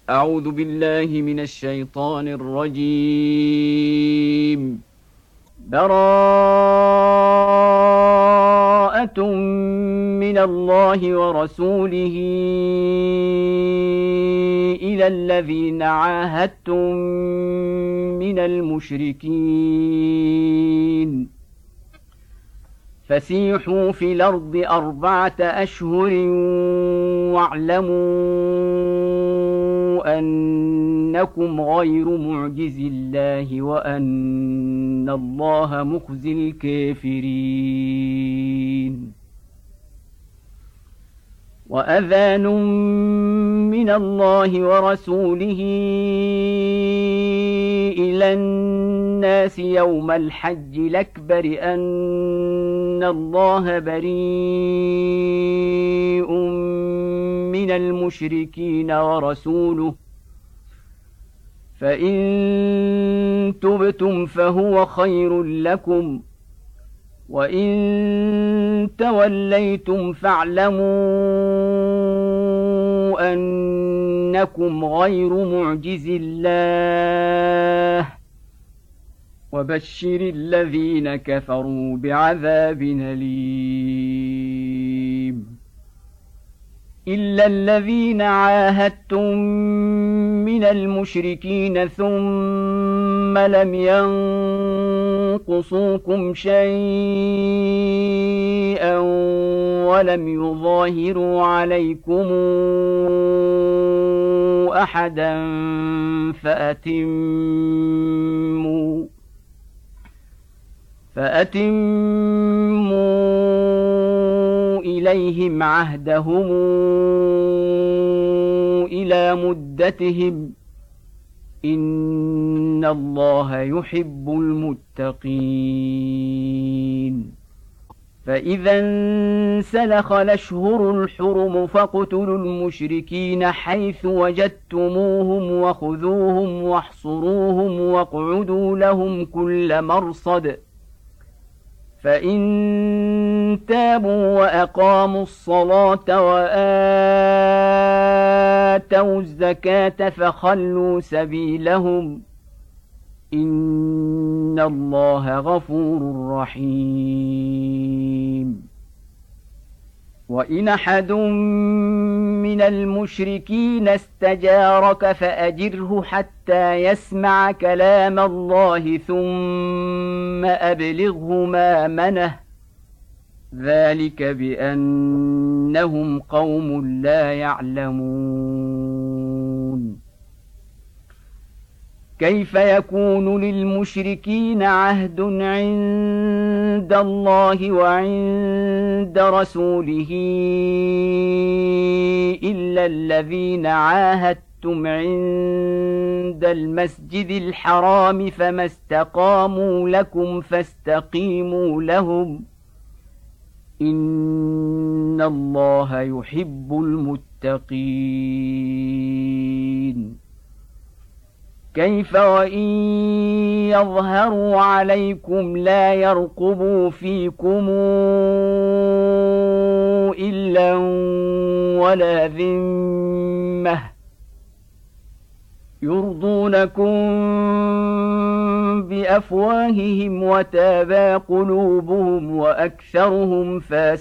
أعوذ بالله من الشيطان الرجيم. براءة من الله ورسوله إلى الذين عاهدتم من المشركين فسيحوا في الأرض 4 أشهر واعلموا أنكم غير معجز الله وأن الله مخزي الكافرين. وأذان من الله ورسوله إلى الناس يوم الحج الأكبر أن الله بريء من المشركين ورسوله فإن تبتم فهو خير لكم وإن توليتم فاعلموا أنكم غير معجز الله وبشر الذين كفروا بعذاب أليم. إلا الذين عاهدتم من المشركين ثم لم ينقصوكم شيئا ولم يظاهروا عليكم أحدا فأتموا إليهم عهدهم إلى مدتهم إن الله يحب المتقين. فإذا انسلخ الأشهر الحرم فاقتلوا المشركين حيث وجدتموهم وخذوهم واحصروهم واقعدوا لهم كل مرصد فإن تابوا وأقاموا الصلاة وآتوا الزكاة فخلوا سبيلهم إن الله غفور رحيم. وإن أحد من المشركين استجارك فأجره حتى يسمع كلام الله ثم أبلغه مأمنه ذلك بأنهم قوم لا يعلمون. كيف يكون للمشركين عهد عند الله وعند رسوله إلا الذين عاهدتم عند المسجد الحرام فما استقاموا لكم فاستقيموا لهم إن الله يحب المتقين. كيف وإن يظهروا عليكم لا يرقبوا فيكم إلا ولا ذمة يرضونكم بأفواههم وتابى قلوبهم وأكثرهم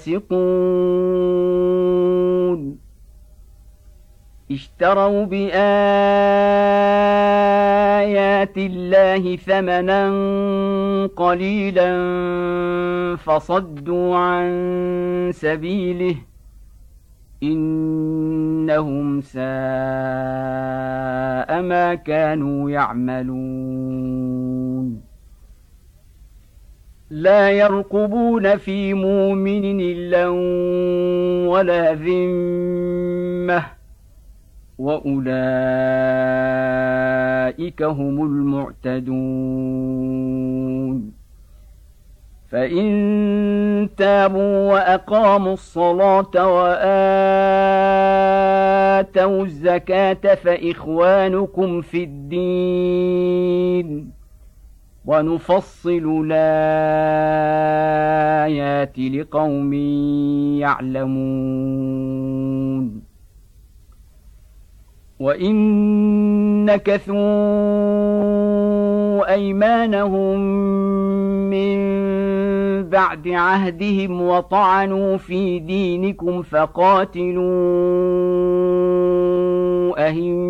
فاسقون. اشتروا بآيات الله ثمنا قليلا فصدوا عن سبيله إنهم ساء ما كانوا يعملون. لا يرقبون في مؤمن إلا ولا ذمة وأولئك هم المعتدون. فإن تابوا وأقاموا الصلاة وآتوا الزكاة فإخوانكم في الدين ونفصل الآيات لقوم يعلمون. وإن نكثوا أيمانهم من بعد عهدهم وطعنوا في دينكم فقاتلوا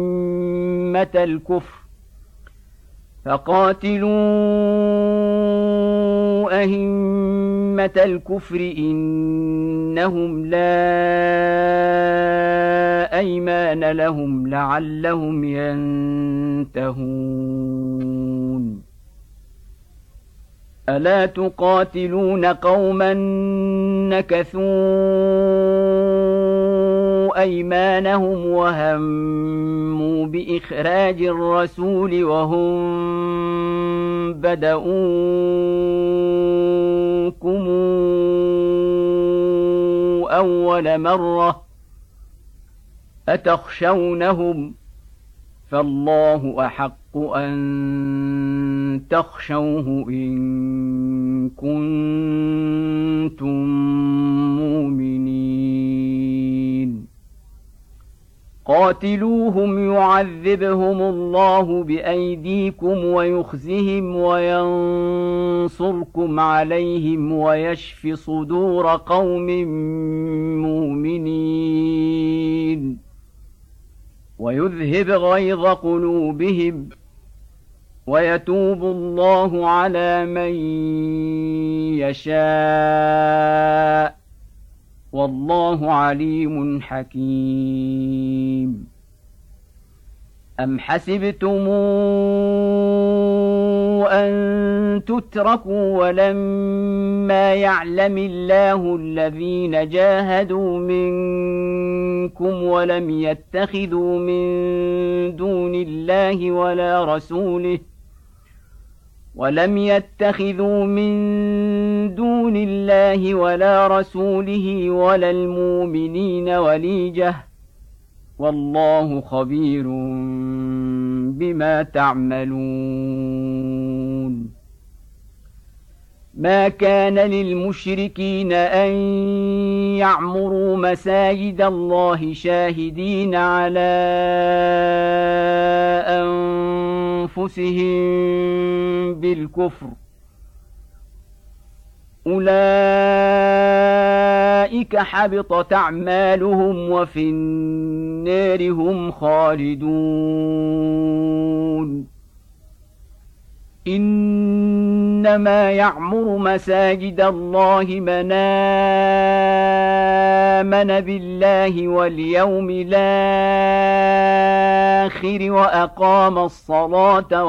أئمة الكفر إنهم لا أيمان لهم لعلهم ينتهون ألا تقاتلون قوما نكثوا أيمانهم وهموا بإخراج الرسول وهم بدؤوكم أول مرة أتخشونهم فالله أحق أن تخشوه إن كنتم مؤمنين قاتلوهم يعذبهم الله بأيديكم ويخزهم وينصركم عليهم ويشف صدور قوم مؤمنين ويذهب غيظ قلوبهم ويتوب الله على من يشاء والله عليم حكيم أم حسبتم أن تتركوا ولما يعلم الله الذين جاهدوا منكم ولم يتخذوا من دون الله ولا رسوله ولا المؤمنين وليجة والله خبير بما تعملون ما كان للمشركين أن يعمروا مساجد الله شاهدين على أنفسهم بالكفر أولئك حبطت أعمالهم وفي النار هم خالدون إنما يعمر مساجد الله من آمن بالله واليوم الآخر وأقام الصلاة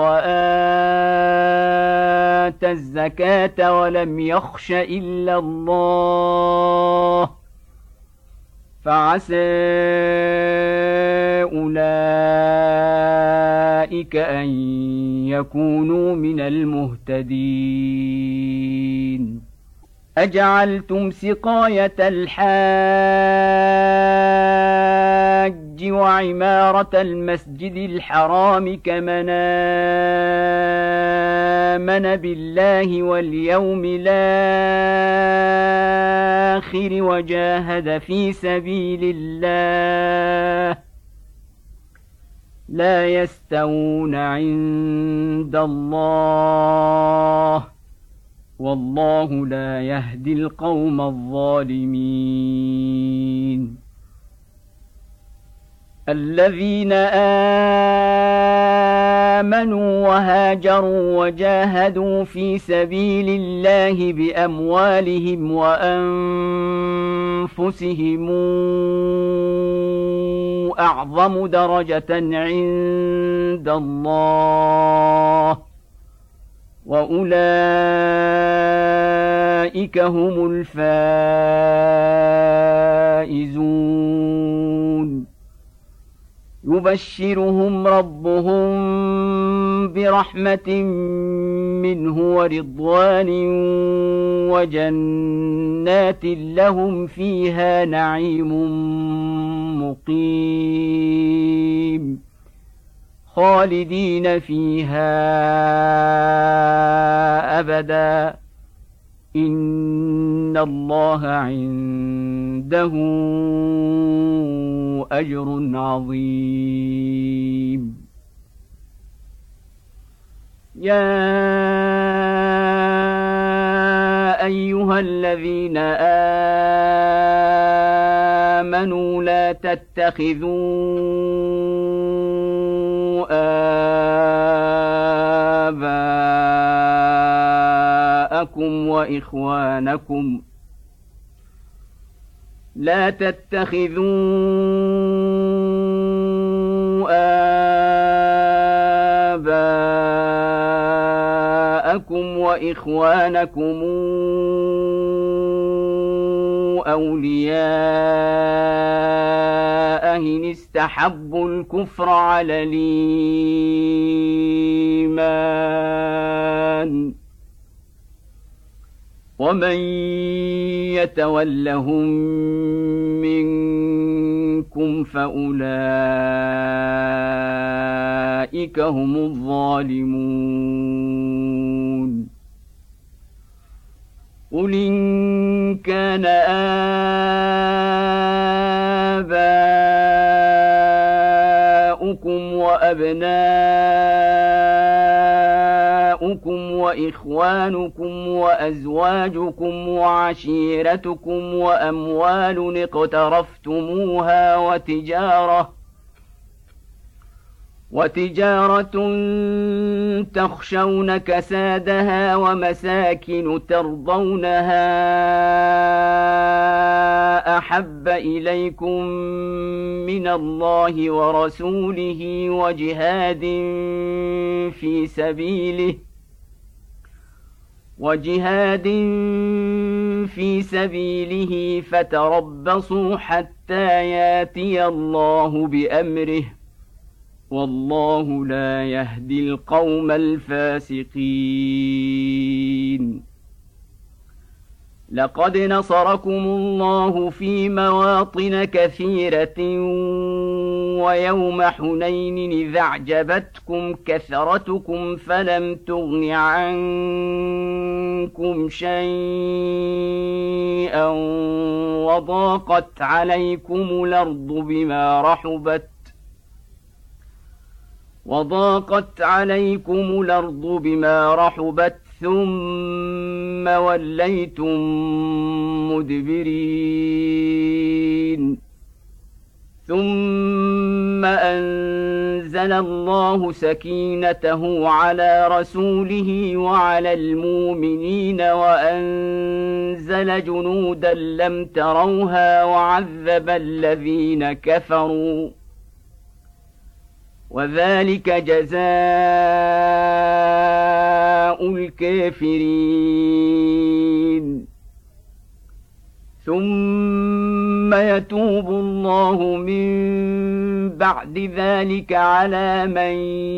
وآتى الزكاة ولم يخش إلا الله فعسى أولئك أن يكونوا من المهتدين أجعلتم سقاية الحاج وعمارة المسجد الحرام كمن آمن بالله واليوم الآخر وجاهد في سبيل الله لا يستوون عند الله والله لا يهدي القوم الظالمين الذين آمنوا وهاجروا وجاهدوا في سبيل الله بأموالهم وأنفسهم أعظم درجة عند الله وأولئك هم الفائزون يبشرهم ربهم برحمة منه ورضوان وجنات لهم فيها نعيم مقيم خالدين فيها أبدا إن الله عنده أجر عظيم. يا أيها الذين آمنوا لا تتخذوا آباءكم وإخوانكم أولياء إن استحبوا الكفر على الإيمان ومن يتولهم منكم فأولئك هم الظالمون. قل إن كان آباؤكم وأبناؤكم وإخوانكم وأزواجكم وعشيرتكم وأموال اقترفتموها وتجارة تخشون كسادها ومساكن ترضونها أحب إليكم من الله ورسوله وجهاد في سبيله فتربصوا حتى ياتي الله بأمره والله لا يهدي القوم الفاسقين. لقد نصركم الله في مواطن كثيرة ويوم حنين إذ أعجبتكم كثرتكم فلم تغن عنكم شيئا وضاقت عليكم الأرض بما رحبت ثم وليتم مدبرين. ثم أنزل الله سكينته على رسوله وعلى المؤمنين وأنزل جنودا لم تروها وعذب الذين كفروا وذلك جزاء الكافرين. ثم يتوب الله من بعد ذلك على من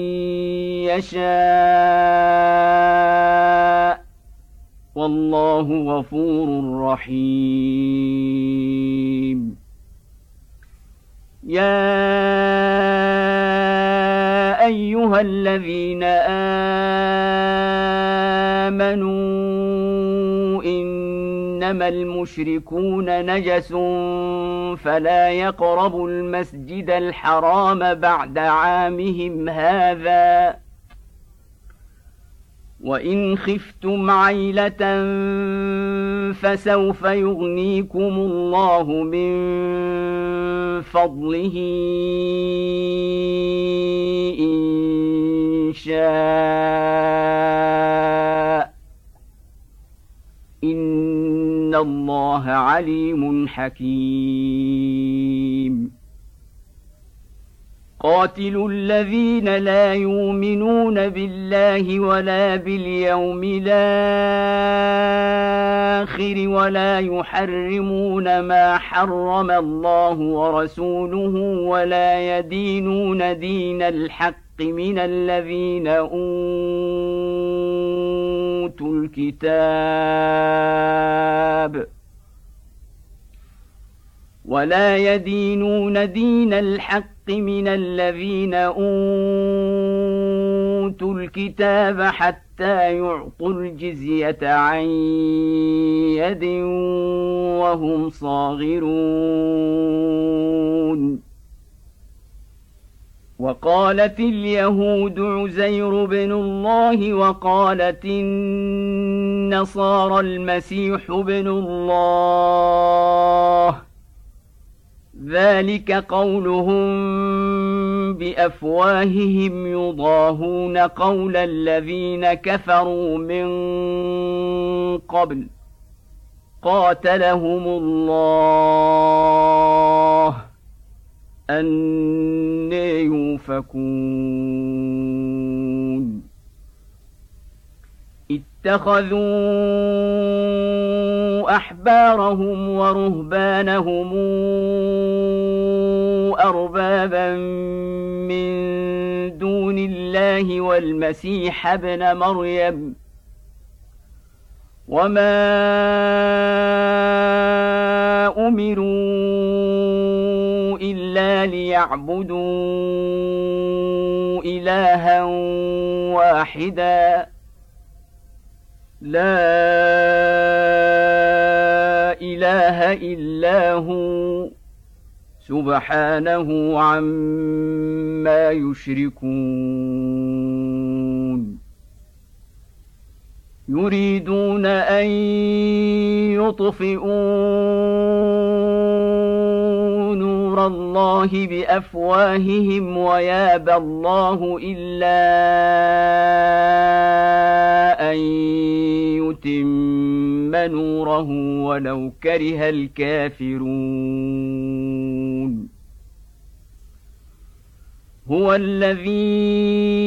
يشاء والله غفور رحيم. يا أيها الذين آمنوا إنما المشركون نجس فلا يقربوا المسجد الحرام بعد عامهم هذا وإن خفتم عيلة فسوف يغنيكم الله من فضله إن شاء إن الله عليم حكيم. قاتلوا الذين لا يؤمنون بالله ولا باليوم الآخر ولا يحرمون ما حرم الله ورسوله ولا يدينون دين الحق من الذين أوتوا الكتاب ولا يدينون دين الحق من الذين أوتوا الكتاب حتى يعطوا الجزية عن يد وهم صاغرون. وقالت اليهود عزير بن الله وقالت النصارى المسيح بن الله، ذلك قولهم بأفواههم يضاهون قول الذين كفروا من قبل قاتلهم الله أنى يؤفكون. اتخذوا أحبارهم ورهبانهم أربابا من دون الله والمسيح ابن مريم، وما أمروا إلا ليعبدوا إلها واحدا لا إله إلا هو سبحانه عما يشركون. يريدون أن يطفئوا نور الله بأفواههم ويابى الله إلا أن يتم نوره ولو كره الكافرون. هو الذي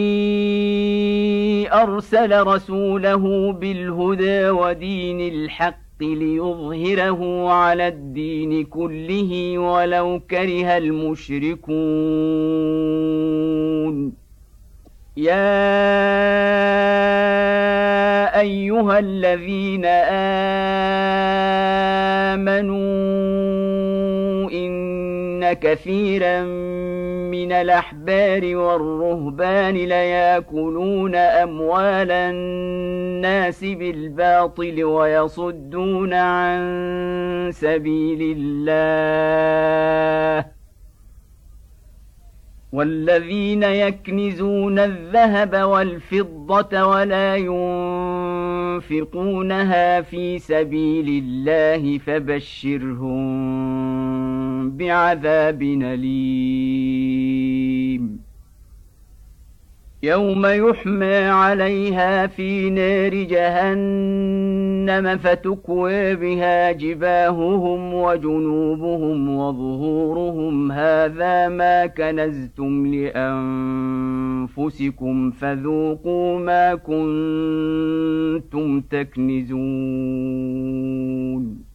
أرسل رسوله بالهدى ودين الحق ليظهره على الدين كله ولو كره المشركون. يا أيها الذين آمنوا إن كثيرا من الأحبار والرهبان ليأكلون أموال الناس بالباطل ويصدون عن سبيل الله، والذين يكنزون الذهب والفضة ولا ينفقونها في سبيل الله فبشرهم بعذاب أليم. يوم يحمى عليها في نار جهنم فتكوى بها جباههم وجنوبهم وظهورهم هذا ما كنزتم لأنفسكم فذوقوا ما كنتم تكنزون.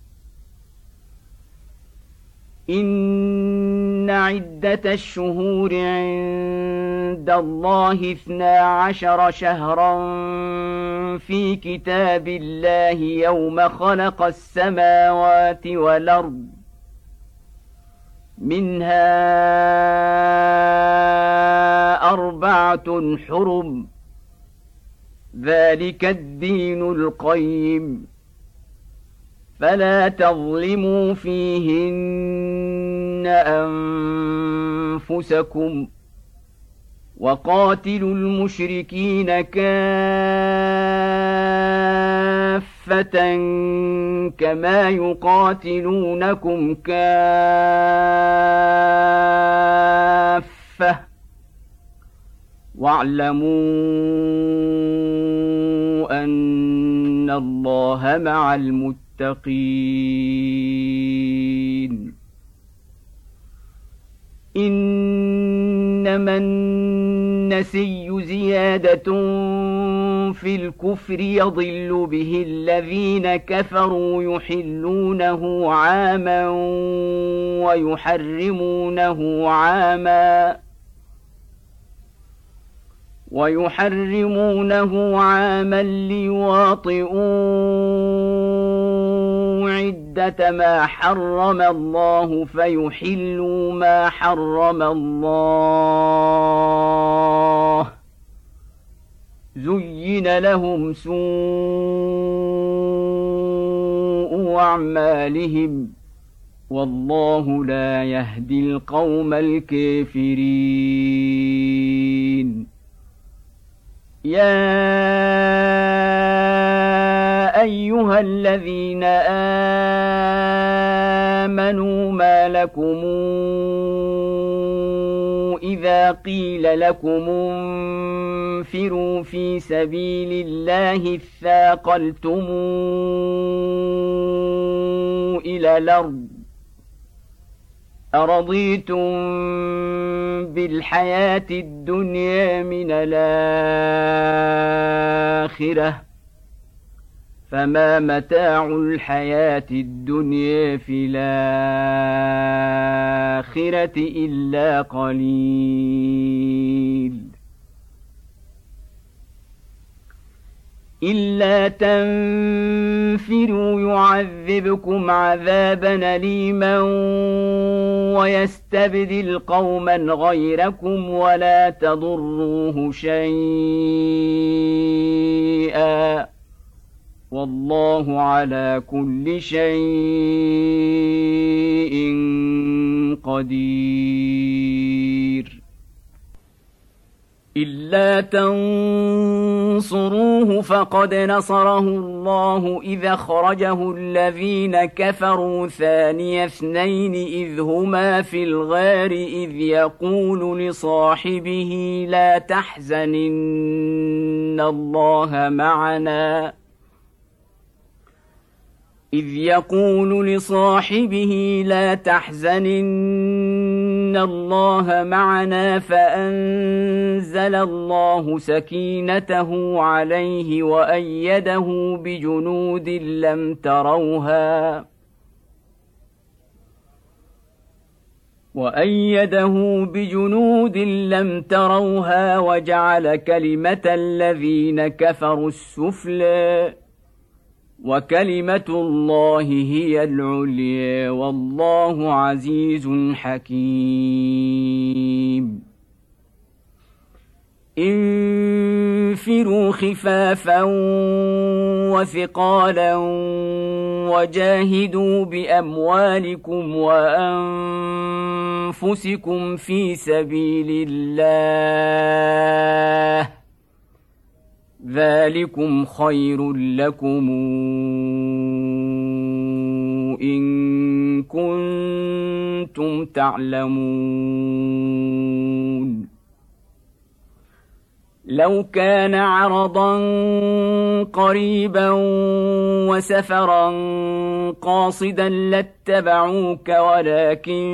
إن عدة الشهور عند الله 12 شهرا في كتاب الله يوم خلق السماوات والأرض، منها 4 حرم، ذلك الدين القيم، فلا تظلموا فيهن أنفسكم، وقاتلوا المشركين كافة كما يقاتلونكم كافة، واعلموا أن الله مع المتقين. إنما النسي زيادة في الكفر يضل به الذين كفروا يحلونه عاما ويحرمونه عاما ويحرمونه عاما ليواطئوا عدة ما حرم الله فيحلوا ما حرم الله زين لهم سوء أعمالهم والله لا يهدي القوم الكافرين يا أيها الذين آمنوا ما لكم إذا قيل لكم انفروا في سبيل الله اثاقلتم إلى الأرض أرضيتم بالحياة الدنيا من الآخرة فما متاع الحياة الدنيا في الآخرة إلا قليل إلا تنفروا يعذبكم عذابا أليما ويستبدل قوما غيركم ولا تضروه شيئا والله على كل شيء قدير إلا تنصروه فقد نصره الله إذ أخرجه الذين كفروا ثاني اثنين إذ هما في الغار إذ يقول لصاحبه لا تحزن إن الله معنا إذ يقول لصاحبه لا تحزن إن الله معنا فأنزل الله سكينته عليه وأيده بجنود لم تروها وجعل كلمة الذين كفروا السفلى وكلمة الله هي العليا والله عزيز حكيم انفروا خفافا وثقالا وجاهدوا بأموالكم وأنفسكم في سبيل الله ذلكم خير لكم إن كنتم تعلمون لو كان عرضا قريبا وسفرا قاصدا لاتبعوك ولكن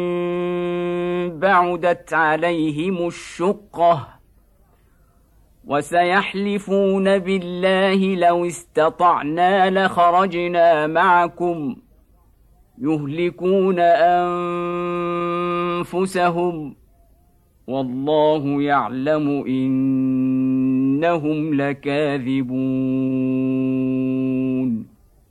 بعدت عليهم الشقة وسيحلفون بالله لو استطعنا لخرجنا معكم يهلكون أنفسهم والله يعلم إنهم لكاذبون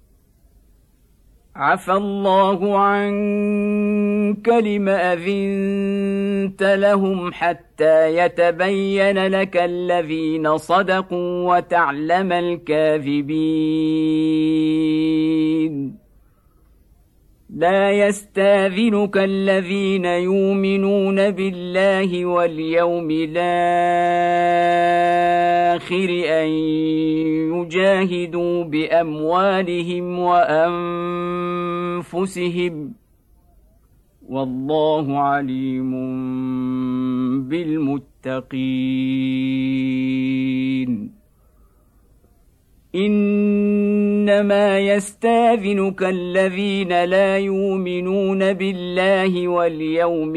عفى الله عنك لم أذنت لهم حتى يتبين لك الذين صدقوا وتعلم الكاذبين لا يستاذنك الذين يؤمنون بالله واليوم الآخر أن يجاهدوا بأموالهم وأنفسهم والله عليم بالمتقين إنما يستاذنك الذين لا يؤمنون بالله واليوم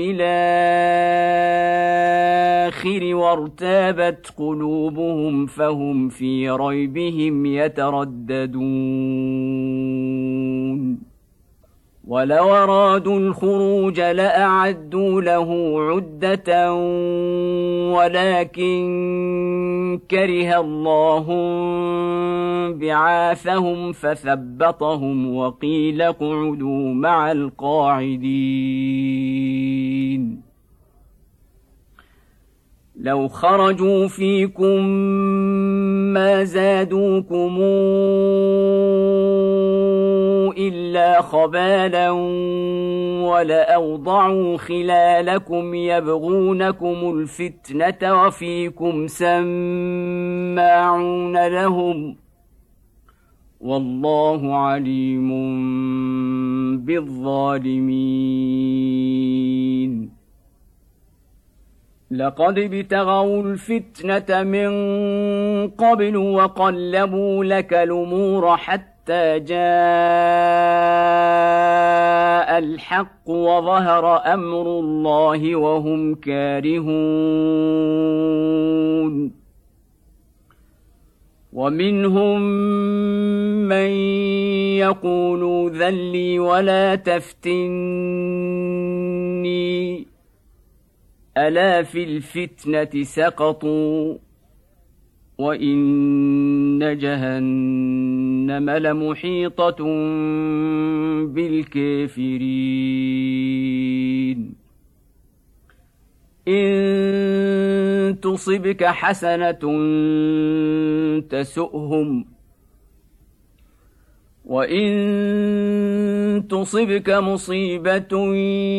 الآخر وارتابت قلوبهم فهم في ريبهم يترددون ولو أرادوا الخروج لأعدوا له عدة ولكن كره الله بعاثهم فثبطهم وقيل اقعدوا مع القاعدين لو خرجوا فيكم ما زادوكم إلا خبالا ولأوضعوا خلالكم يبغونكم الفتنة وفيكم سماعون لهم والله عليم بالظالمين لقد ابتغوا الفتنة من قبل وقلبوا لك الأمور حتى جاء الحق وظهر أمر الله وهم كارهون ومنهم من يقول ذلي ولا تفتني ألا في الفتنة سقطوا وإن جهنم لمحيطة بالكافرين إن تصبك حسنة تسؤهم وإن تصبك مصيبة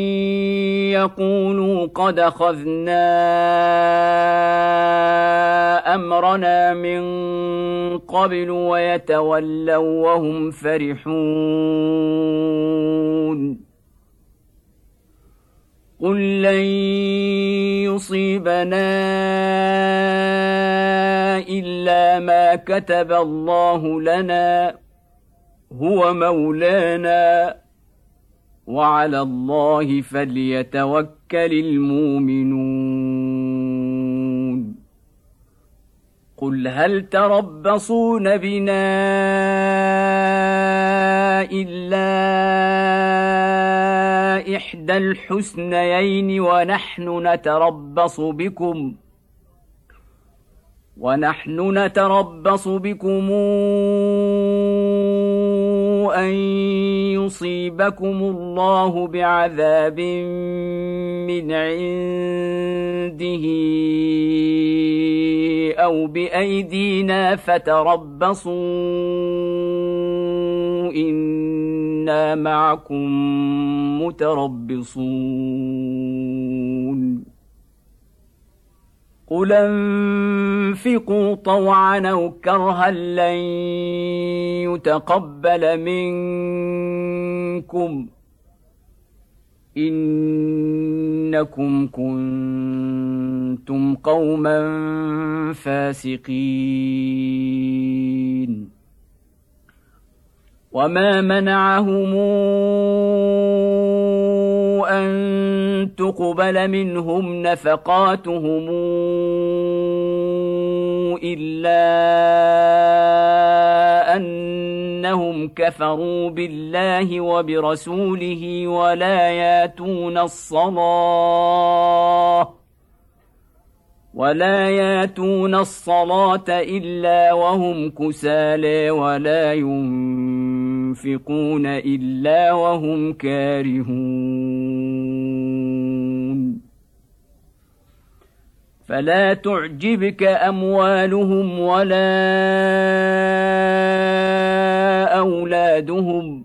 يقولوا قد أخذنا أمرنا من قبل ويتولوا وهم فرحون قل لن يصيبنا إلا ما كتب الله لنا هو مولانا وعلى الله فليتوكل المؤمنون قل هل تربصون بنا إلا إحدى الحسنيين ونحن نتربص بكم أن يصيبكم الله بعذاب من عنده أو بأيدينا فتربصوا إنا معكم متربصون قل انفقوا طوعا أو كرها لن يتقبل منكم إنكم كنتم قوما فاسقين وما منعهم أن تقبل منهم نفقاتهم إلا أنهم كفروا بالله وبرسوله ولا ياتون الصلاة إلا وهم كسالى ولا ينفقون إلا وهم كارهون فلا تعجبك أموالهم ولا أولادهم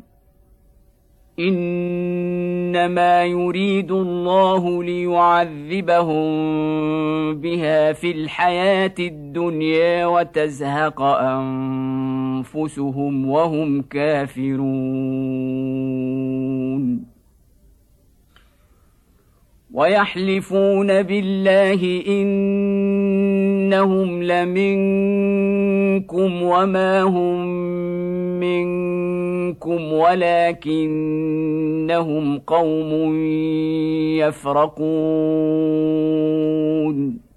إنما يريد الله ليعذبهم بها في الحياة الدنيا وتزهق أنفسهم وهم كافرون ويحلفون بالله إنهم لمنكم وما هم منكم ولكنهم قوم يفرقون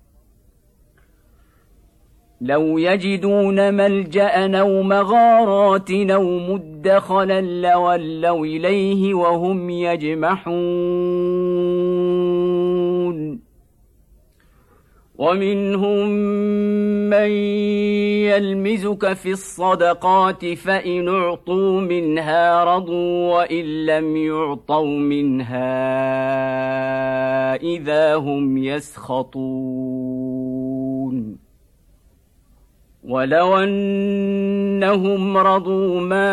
لو يجدون ملجأ أو مغارات أو مدخلا لولوا إليه وهم يجمحون ومنهم من يلمزك في الصدقات فإن أعطوا منها رضوا وإن لم يعطوا منها إذا هم يسخطون ولو أنهم رضوا ما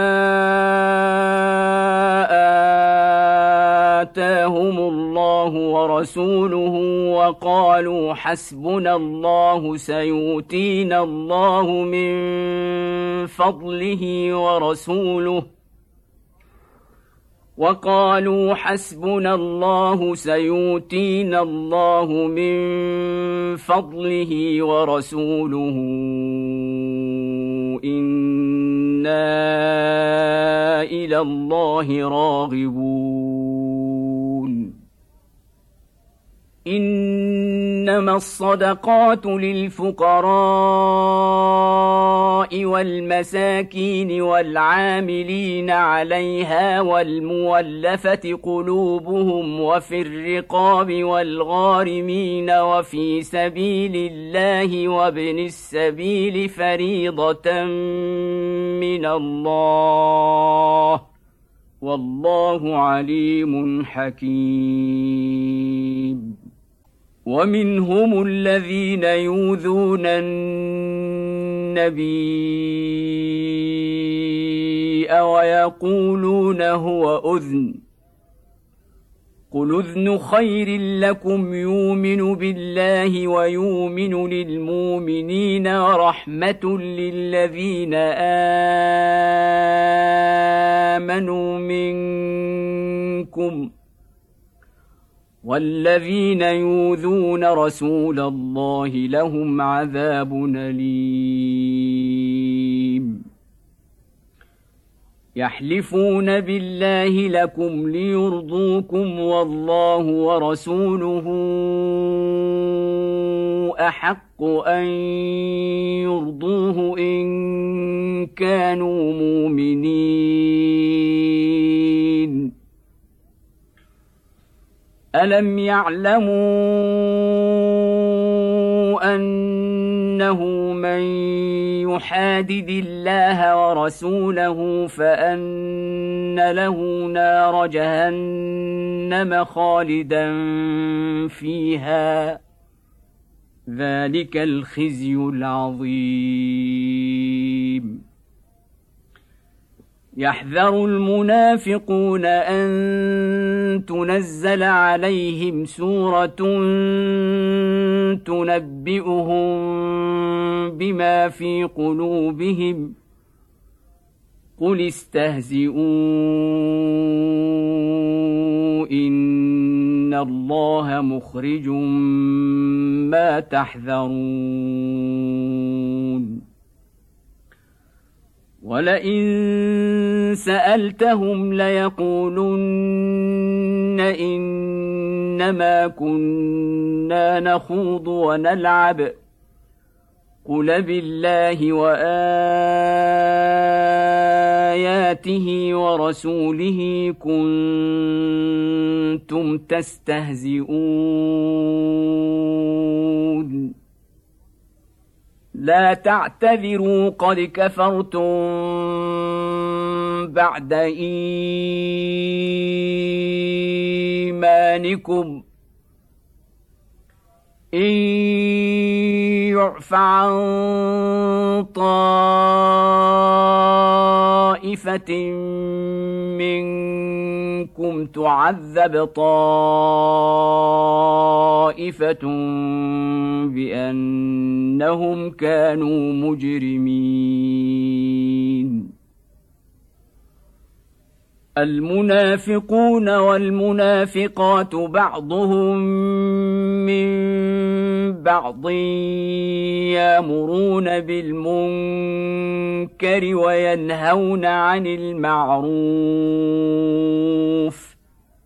آتاهم الله ورسوله وقالوا حسبنا الله سيؤتينا الله من فضله ورسوله إنا إلى الله راغبون إنما الصدقات للفقراء والمساكين والعاملين عليها والمولفة قلوبهم وفي الرقاب والغارمين وفي سبيل الله وابن السبيل فريضة من الله والله عليم حكيم ومنهم الذين يؤذون النبي ويقولون هو أذن قل أذن خير لكم يؤمن بالله ويؤمن للمؤمنين ورحمة للذين آمنوا منكم والذين يؤذون رسول الله لهم عذاب أليم يحلفون بالله لكم ليرضوكم والله ورسوله أحق أن يرضوه إن كانوا مؤمنين ألم يعلموا أنه من يحادد الله ورسوله فأن له نار جهنم خالدا فيها ذلك الخزي العظيم يحذر المنافقون أن تنزل عليهم سورة تنبئهم بما في قلوبهم قل استهزئوا إن الله مخرج ما تحذرون ولئن سألتهم ليقولن إنما كنا نخوض ونلعب قل بالله وآياته ورسوله كنتم تستهزئون لا تعتذروا قد كفرتم بعد إيمانكم إن يعف عن طائفة منكم تعذب طائفة بأنهم كانوا مجرمين المنافقون والمنافقات بعضهم من بعض يأمرون بالمنكر وينهون عن المعروف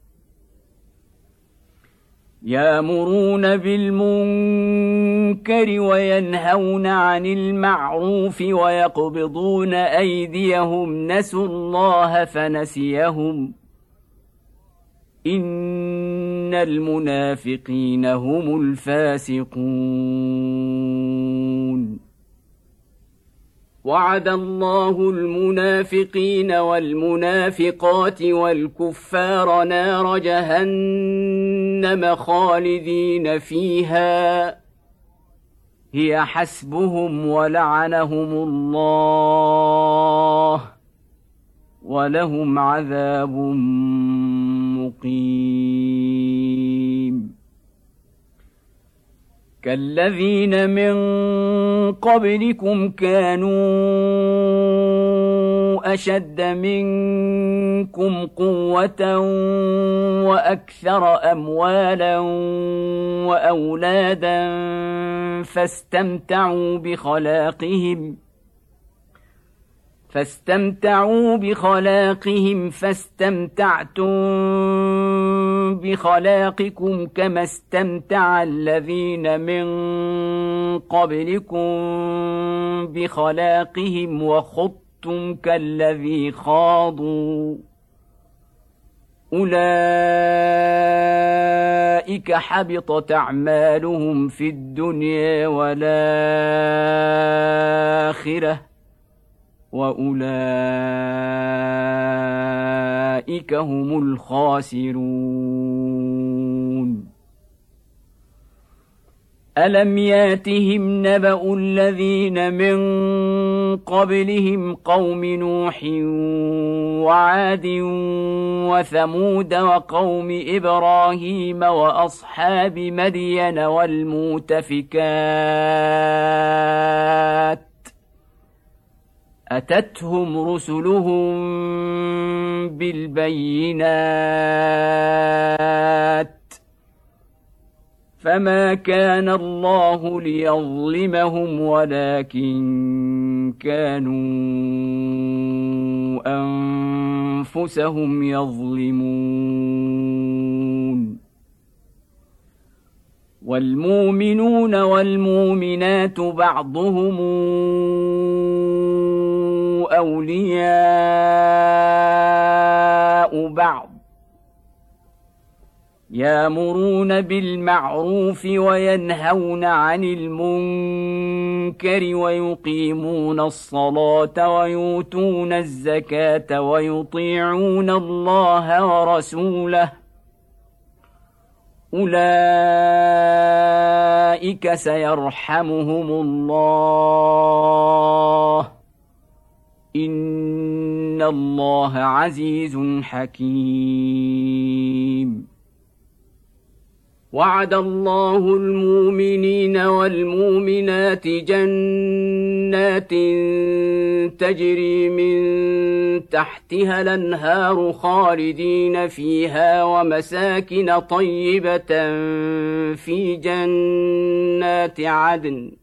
ويقبضون أيديهم نسوا الله فنسيهم إن إن المنافقين هم الفاسقون وعد الله المنافقين والمنافقات والكفار نار جهنم خالدين فيها هي حسبهم ولعنهم الله ولهم عذاب مقيم كالذين من قبلكم كانوا أشد منكم قوة وأكثر أموالا وأولادا فاستمتعوا بخلاقهم فاستمتعتم بخلاقكم كما استمتع الذين من قبلكم بخلاقهم وخضتم كالذي خاضوا أولئك حبطت أعمالهم في الدنيا والآخرة وأولئك هم الخاسرون ألم ياتهم نبأ الذين من قبلهم قوم نوح وعاد وثمود وقوم إبراهيم وأصحاب مدين والمؤتفكات أتتهم رسلهم بالبينات فما كان الله ليظلمهم ولكن كانوا أنفسهم يظلمون والمؤمنون والمؤمنات بعضهم أولياء بعض يأمرون بالمعروف وينهون عن المنكر ويقيمون الصلاة ويؤتون الزكاة ويطيعون الله ورسوله أولئك سيرحمهم الله إن الله عزيز حكيم وعد الله المؤمنين والمؤمنات جنات تجري من تحتها الأنهار خالدين فيها ومساكن طيبة في جنات عدن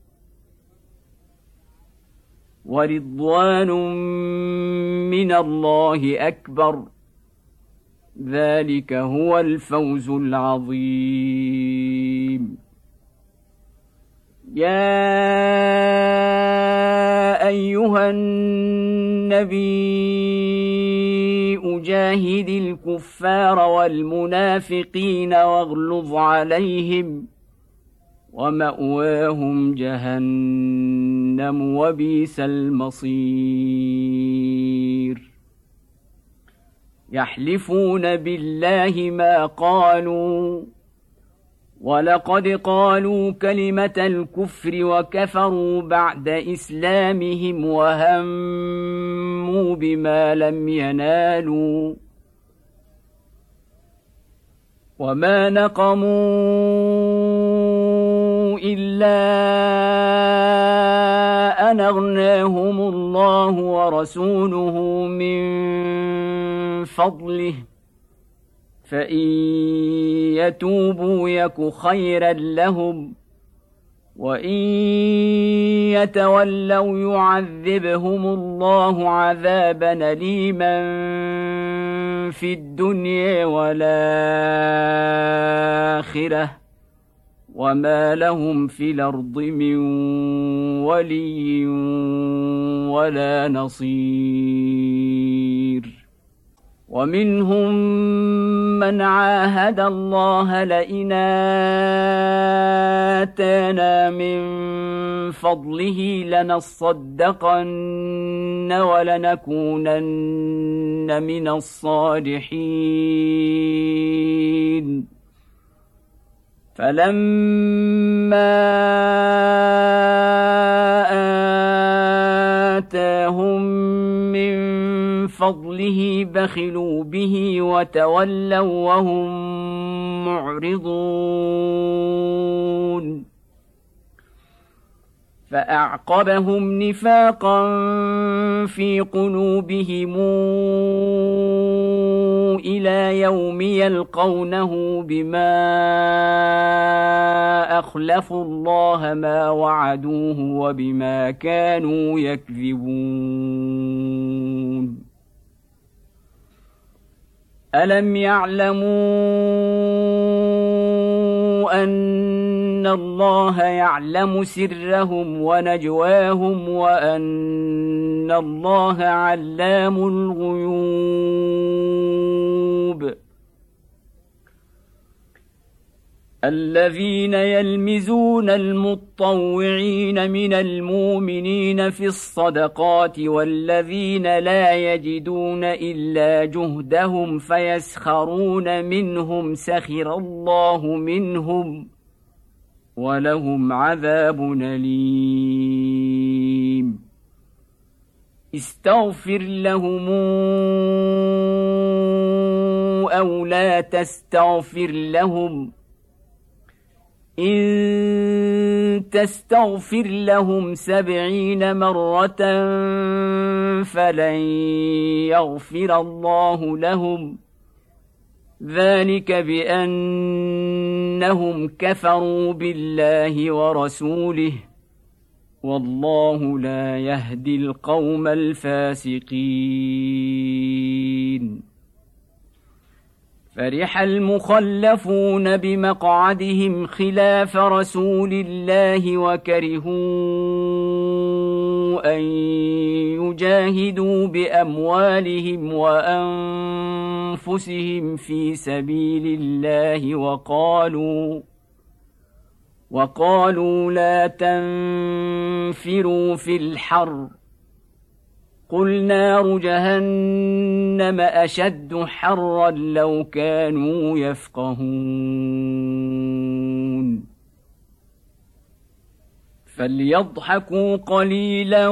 ورضوان من الله أكبر ذلك هو الفوز العظيم يا أيها النبي أجاهد الكفار والمنافقين واغلظ عليهم ومأواهم جهنم وبئس المصير يحلفون بالله ما قالوا ولقد قالوا كلمة الكفر وكفروا بعد إسلامهم وهموا بما لم ينالوا وما نقموا إلا أن أغناهم الله ورسوله من فضله فإن يتوبوا يك خيرا لهم وإن يتولوا يعذبهم الله عذابا أليما في الدنيا والآخرة وما لهم في الأرض من ولي ولا نصير ومنهم من عاهد الله لئن آتانا من فضله لنصدقن ولنكونن من الصالحين فلما آتاهم من فضله بخلوا به وتولوا وهم معرضون فأعقبهم نفاقا في قلوبهم إلى يوم يلقونه بما أخلفوا الله ما وعدوه وبما كانوا يكذبون ألم يعلموا أن الله يعلم سرهم ونجواهم وأن الله علام الغيوب الذين يلمزون المطوعين من المؤمنين في الصدقات والذين لا يجدون إلا جهدهم فيسخرون منهم سخر الله منهم ولهم عذاب أليم استغفر لهم أو لا تستغفر لهم إن تستغفر لهم 70 مرة فلن يغفر الله لهم ذلك بأنهم كفروا بالله ورسوله والله لا يهدي القوم الفاسقين فرح المخلفون بمقعدهم خلاف رسول الله وكرهوا أن يجاهدوا بأموالهم وأنفسهم في سبيل الله وقالوا لا تنفروا في الحر قل نار جهنم أشد حرا لو كانوا يفقهون فليضحكوا قليلا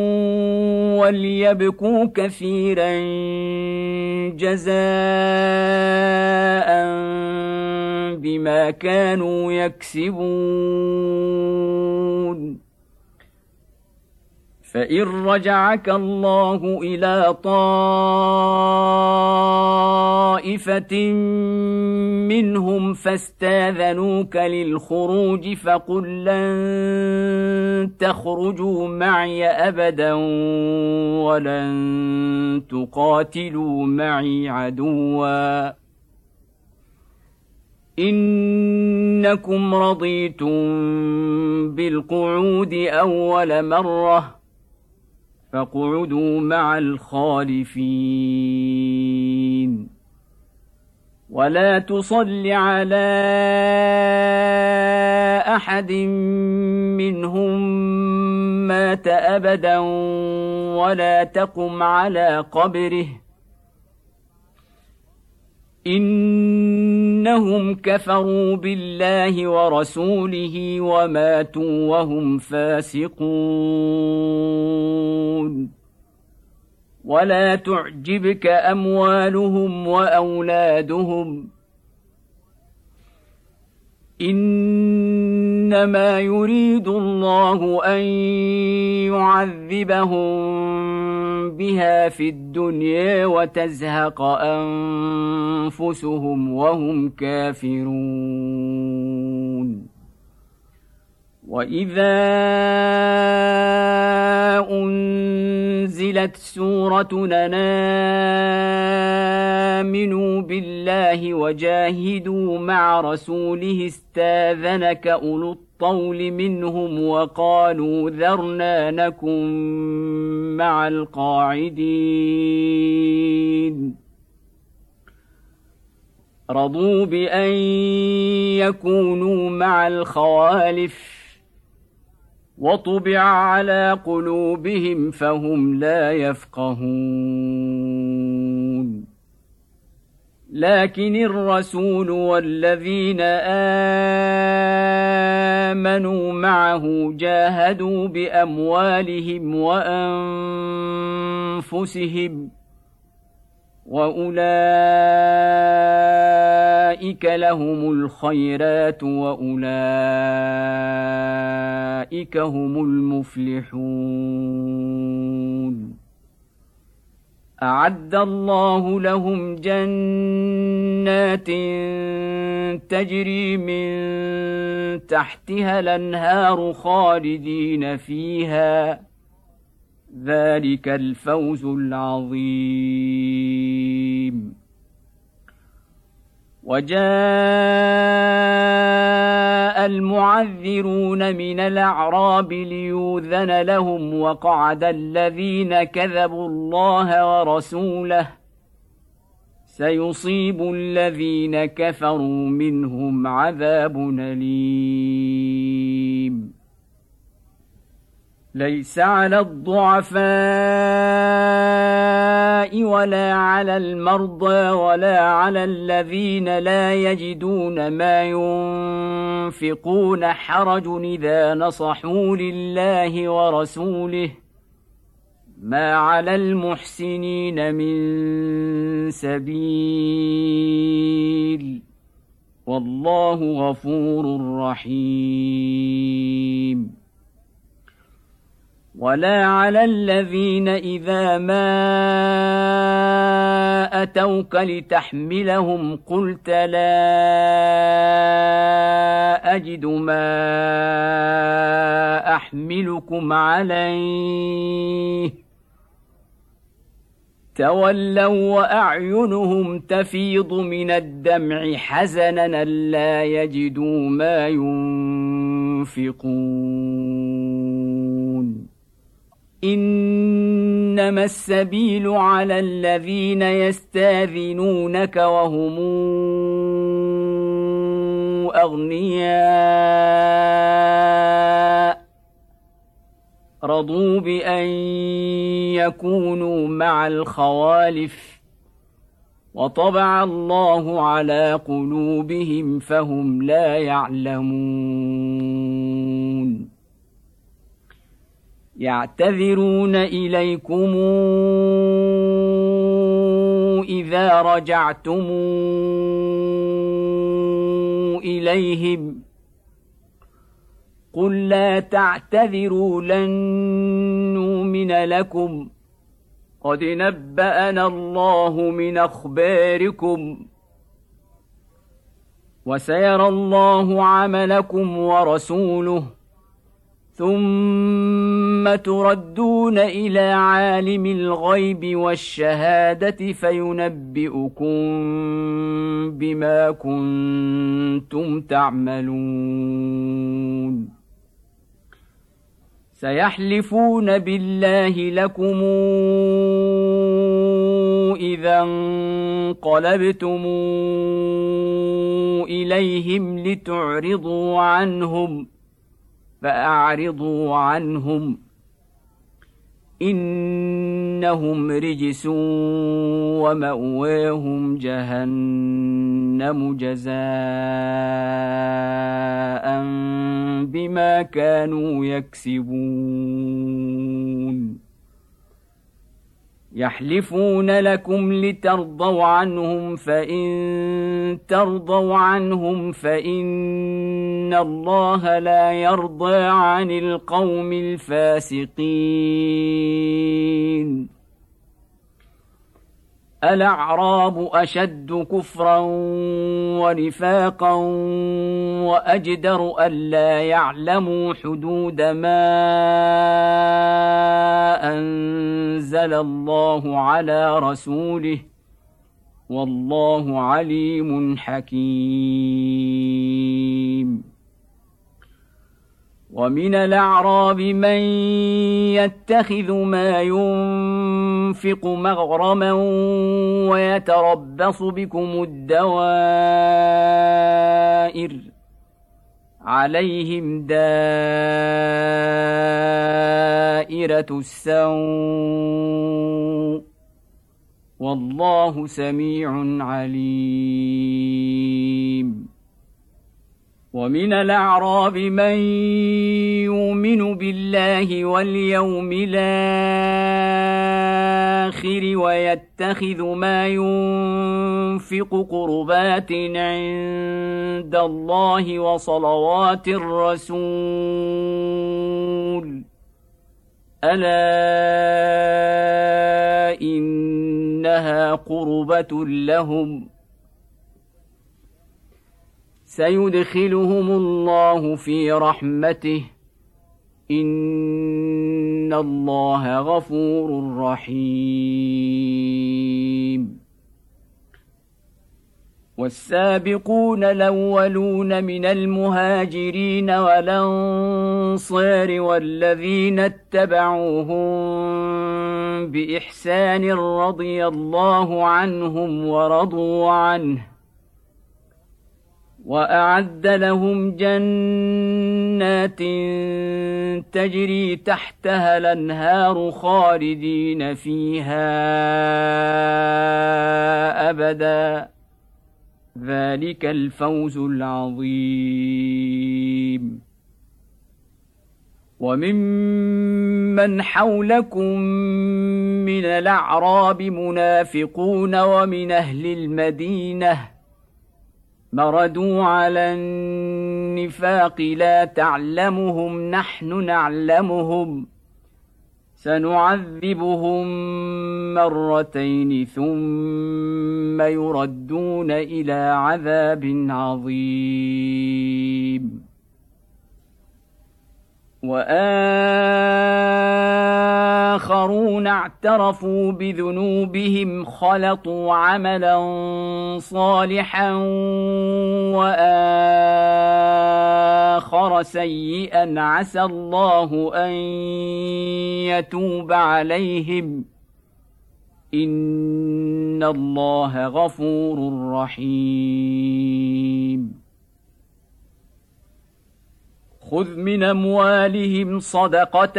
وليبكوا كثيرا جزاء بما كانوا يكسبون فإن رجعك الله إلى طائفة منهم فاستاذنوك للخروج فقل لن تخرجوا معي أبدا ولن تقاتلوا معي عدوا إنكم رضيتم بالقعود أول مرة فاقعدوا مع الخالفين ولا تصل على أحد منهم مات أبدا ولا تقم على قبره إنهم كفروا بالله ورسوله وماتوا وهم فاسقون ولا تعجبك أموالهم وأولادهم إنما يريد الله أن يعذبهم بها في الدنيا وتزهق أنفسهم وهم كافرون وإذا أنزلت سورة أن آمنوا بالله وجاهدوا مع رسوله استاذنك أولو الطول منهم وقالوا ذرنا نكن مع القاعدين رضوا بأن يكونوا مع الخوالف وطبع على قلوبهم فهم لا يفقهون لكن الرسول والذين آمنوا معه جاهدوا بأموالهم وأنفسهم وأولئك لهم الخيرات وأولئك هم المفلحون أعد الله لهم جنات تجري من تحتها الأنهار خالدين فيها ذلك الفوز العظيم وجاء المعذرون من الأعراب ليؤذن لهم وقعد الذين كذبوا الله ورسوله سيصيب الذين كفروا منهم عذاب أليم ليس على الضعفاء ولا على المرضى ولا على الذين لا يجدون ما ينفقون حرج إذا نصحوا لله ورسوله ما على المحسنين من سبيل والله غفور رحيم ولا على الذين إذا ما أتوك لتحملهم قلت لا أجد ما أحملكم عليه تولوا وأعينهم تفيض من الدمع حزنا ألا يجدوا ما ينفقون إنما السبيل على الذين يستاذنونك وهم أغنياء رضوا بأن يكونوا مع الخوالف وطبع الله على قلوبهم فهم لا يعلمون يعتذرون إليكم إذا رجعتم إليهم قل لا تعتذروا لن نؤمن لكم قد نبأنا الله من أخباركم وسيرى الله عملكم ورسوله ثم تردون إلى عالم الغيب والشهادة فينبئكم بما كنتم تعملون سيحلفون بالله لكم إذا انقلبتم إليهم لتعرضوا عنهم فأعرضوا عنهم إنهم رجس ومأواهم جهنم جزاء بما كانوا يكسبون يحلفون لكم لترضوا عنهم فإن ترضوا عنهم فإن الله لا يرضى عن القوم الفاسقين الأعراب أشد كفرا ونفاقا وأجدر ألا يعلموا حدود ما أنزل الله على رسوله والله عليم حكيم ومن الأعراب من يتخذ ما ينفق مغرما ويتربص بكم الدوائر عليهم دائرة السوء والله سميع عليم. ومن الأعراب من يؤمن بالله واليوم الآخر ويتخذ ما ينفق قربات عند الله وصلوات الرسول ألا إنها قربة لهم سيدخلهم الله في رحمته إن الله غفور رحيم. والسابقون الأولون من المهاجرين والأنصار والذين اتبعوهم بإحسان رضي الله عنهم ورضوا عنه وأعد لهم جنات تجري تحتها الأنهار خالدين فيها أبدا ذلك الفوز العظيم. وممن حولكم من الأعراب منافقون ومن أهل المدينة مردوا على النفاق لا تعلمهم نحن نعلمهم سنعذبهم مرتين ثم يردون إلى عذاب عظيم. وآخرون اعترفوا بذنوبهم خلطوا عملا صالحا وآخر سيئا عسى الله أن يتوب عليهم إن الله غفور رحيم. خذ من أموالهم صدقة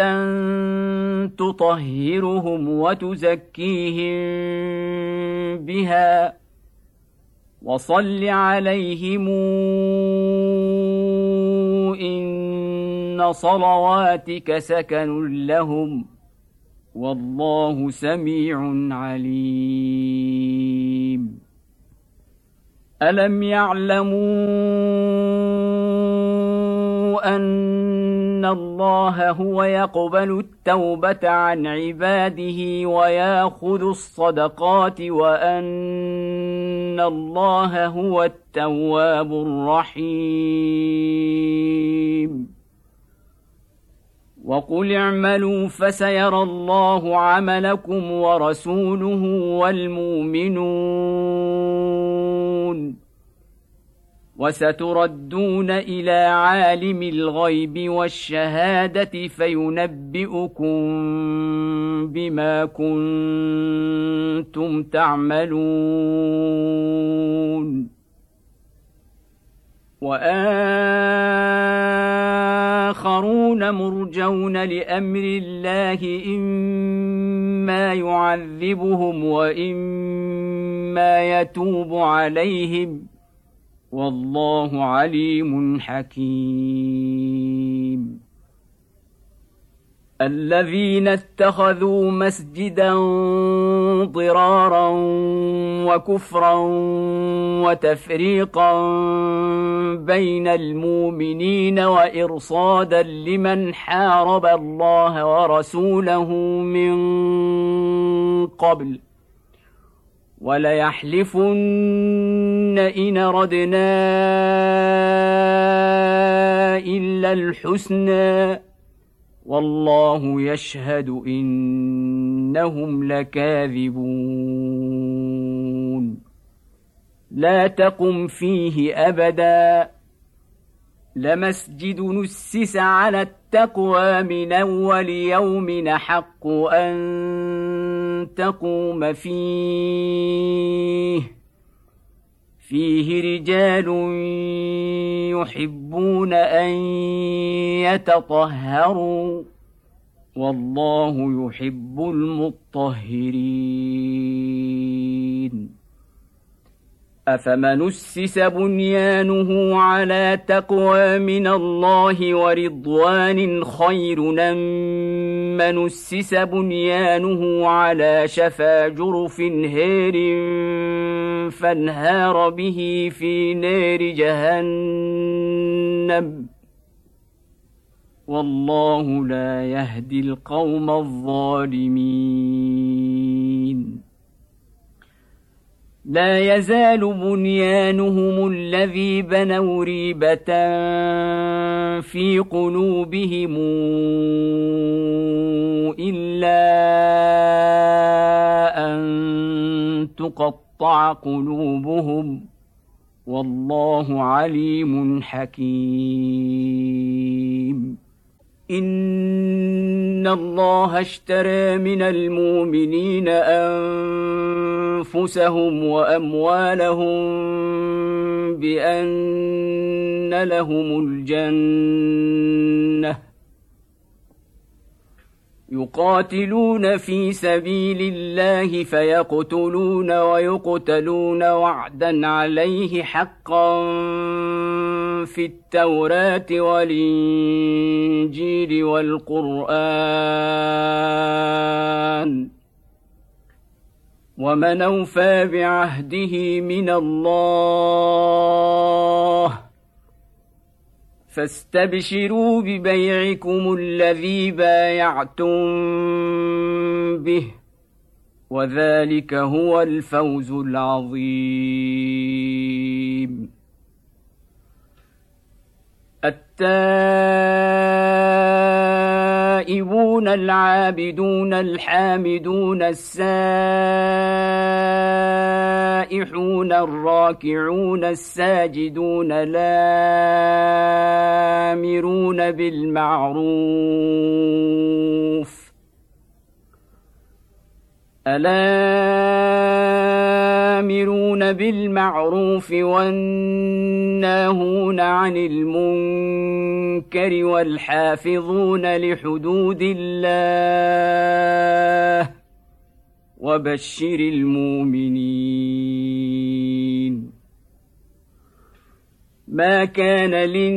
تطهرهم وتزكيهم بها وصل عليهم إن صلواتك سكن لهم والله سميع عليم. ألم يعلموا أن الله هو يقبل التوبة عن عباده ويأخذ الصدقات وأن الله هو التواب الرحيم. وقل اعملوا فسيرى الله عملكم ورسوله والمؤمنون وستردون إلى عالم الغيب والشهادة فينبئكم بما كنتم تعملون. وآخرون مرجون لأمر الله إما يعذبهم وإما يتوب عليهم والله عليم حكيم. الذين اتخذوا مسجدا ضرارا وكفرا وتفريقا بين المؤمنين وإرصادا لمن حارب الله ورسوله من قبل وليحلفن إن أردنا إلا الحسنى والله يشهد إنهم لكاذبون. لا تقم فيه أبدا لمسجد نسس على التقوى من أول يوم أحق أن تقوم فيه رجال يحبون أن يتطهروا والله يحب المطهرين أفمن أسس بنيانه على تقوى من الله ورضوان خير أم من أسس بنيانه على شفا جرف هير فانهار به في نار جهنم والله لا يهدي القوم الظالمين لا يزال بنيانهم الذي بنوا ريبة في قلوبهم إلا أن تقطع قلوبهم والله عليم حكيم إن الله اشترى من المؤمنين أنفسهم وأموالهم بأن لهم الجنة يقاتلون في سبيل الله فيقتلون ويقتلون وعدا عليه حقا في التوراة والإنجيل والقرآن ومن أوفى بعهده من الله فاستبشروا ببيعكم الذي بايعتم به وذلك هو الفوز العظيم التائبون العابدون الحامدون السائحون الراكعون الساجدون الآمرون بالمعروف والناهون عن المنكر والحافظون لحدود الله وبشر المؤمنين ما كان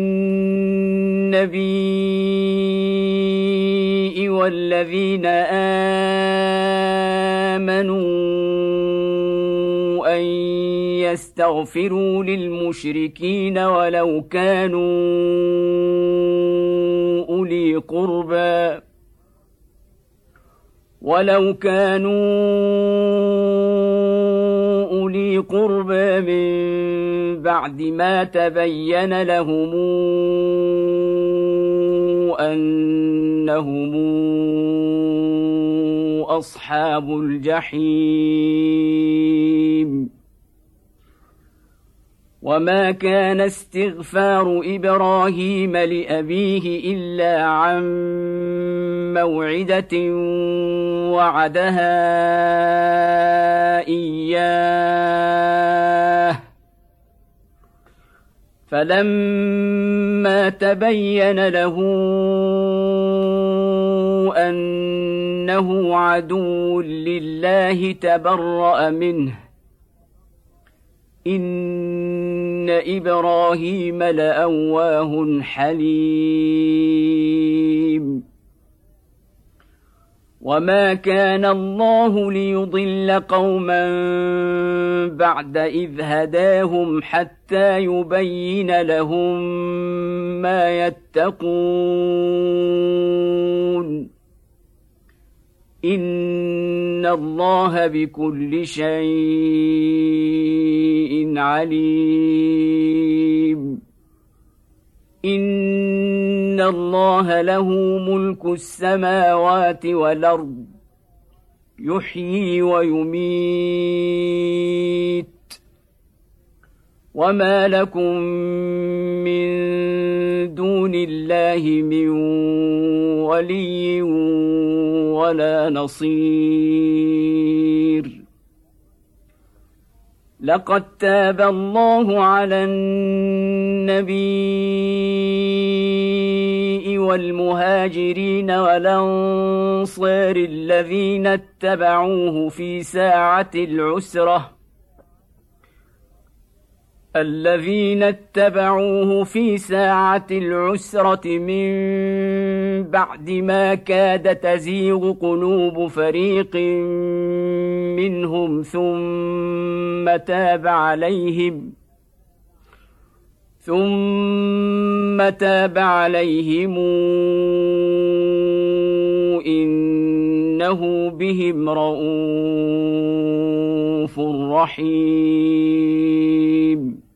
للنبي والذين آمنوا أن يستغفروا للمشركين ولو كانوا أولي قربى من بعد ما تبين لهم أنهم أصحاب الجحيم وما كان استغفار إبراهيم لأبيه إلا عن موعدة وعدها إياه فلما تبين له أنه عدو لله تبرأ منه إن إبراهيم لأواه حليم وما كان الله ليضل قوما بعد إذ هداهم حتى يبين لهم ما يتقون إن الله بكل شيء عليم إن الله له ملك السماوات والأرض يحيي ويميت وما لكم من دون الله من ولي ولا نصير. لقد تاب الله على النبي والمهاجرين والأنصار الذين اتبعوه في ساعة العسرة من بعد ما كاد تزيغ قلوب فريق منهم ثم تاب عليهم إنه بهم رءوف رحيم.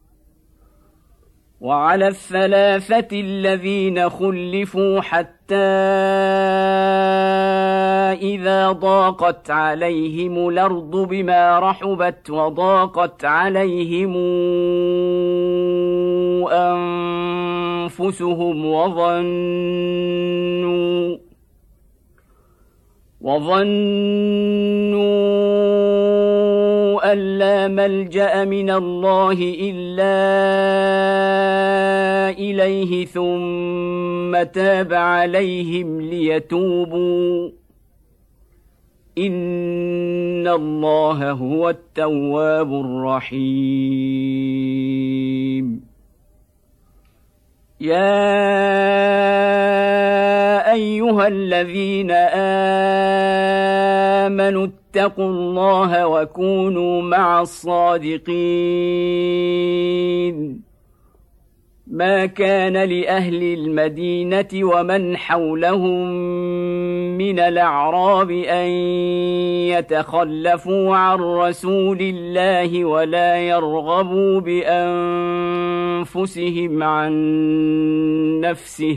وعلى الثلاثة الذين خلفوا حتى إذا ضاقت عليهم الأرض بما رحبت وضاقت عليهم أنفسهم وظنوا أن لا ملجأ من الله إلا إليه ثم تاب عليهم ليتوبوا إن الله هو التواب الرحيم. يا أيها الذين آمنوا اتقوا الله وكونوا مع الصادقين. ما كان لأهل المدينة ومن حولهم من الأعراب أن يتخلفوا عن رسول الله ولا يرغبوا بأنفسهم عن نفسه،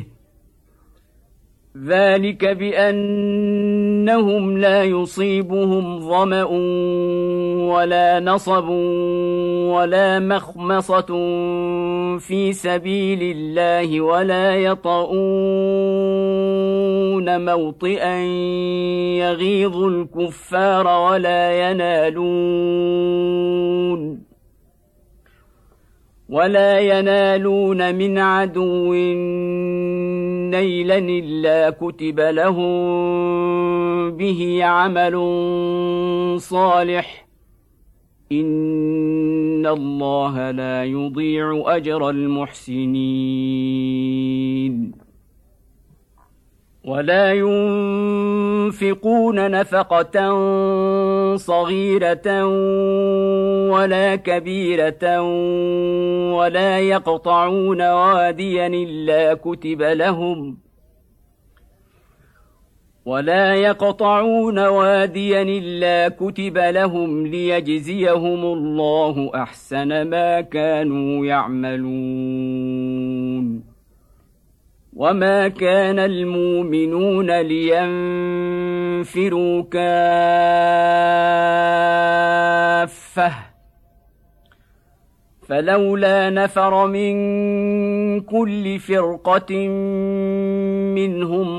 ذلك بأنهم لا يصيبهم ظمأ ولا نصب ولا مخمصة في سبيل الله ولا يطؤون موطئا يغيظ الكفار ولا ينالون من عدو نيلا إلا كتب لهم به عمل صالح إن الله لا يضيع أجر المحسنين. ولا ينفقون نفقة صغيرة ولا كبيرة ولا يقطعون واديا إلا كتب لهم ليجزيهم الله أحسن ما كانوا يعملون. وما كان المؤمنون لينفروا كافة فلولا نفر من كل فرقة منهم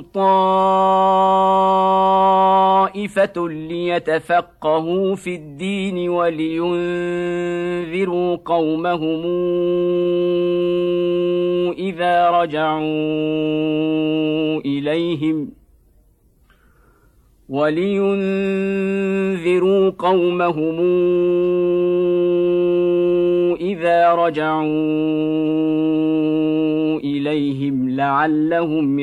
طائفة ليتفقهوا في الدين ولينذروا قومهم إذا رجعوا إليهم لعلهم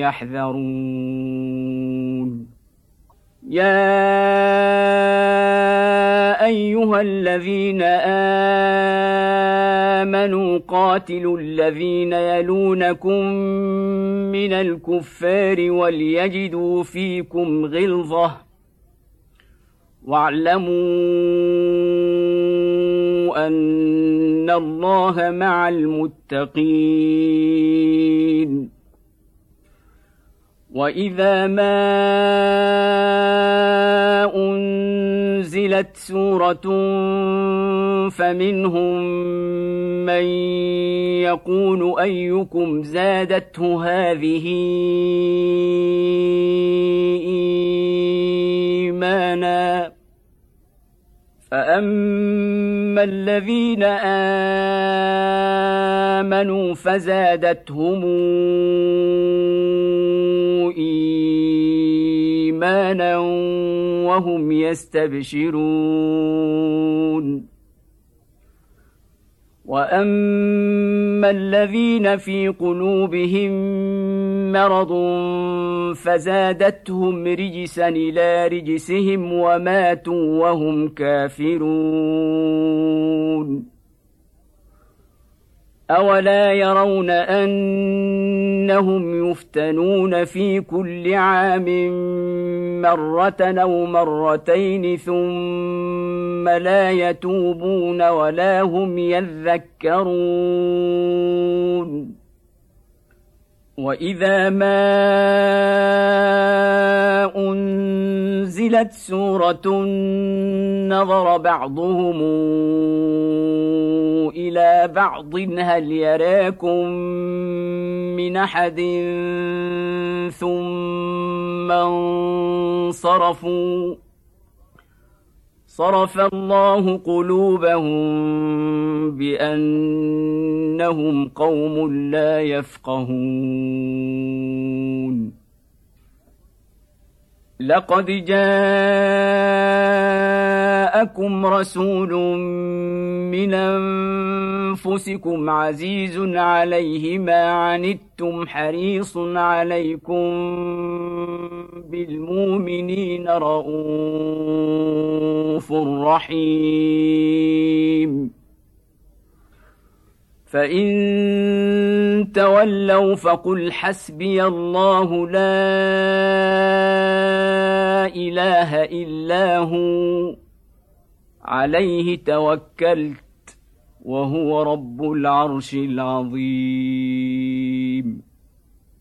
يحذرون. يا أيها الذين آمنوا قاتلوا الذين يلونكم من الكفار وليجدوا فيكم غلظة واعلموا أن الله مع المتقين. وإذا ما أنزلت أنزلت سورة فمنهم من يقول أيكم زادته هذه إيمانا فأما الذين آمنوا فزادتهم إيمانا وهم يستبشرون وأما الذين في قلوبهم مرض فزادتهم رجسا إلى رجسهم وماتوا وهم كافرون أولا يرون أنهم يفتنون في كل عام مرة أو مرتين ثم لا يتوبون ولا هم يذكرون وإذا ما أنزلت سورة نظر بعضهم إلى بعض هل يراكم من أحد ثم انصرفوا صرف الله قلوبهم بأنهم قوم لا يفقهون لقد جاءكم رسول من أنفسكم عزيز عليه ما عنتم حريص عليكم بالمؤمنين رءوف رحيم فإن تولوا فقل حسبي الله لا إله إلا هو عليه توكلت وهو رب العرش العظيم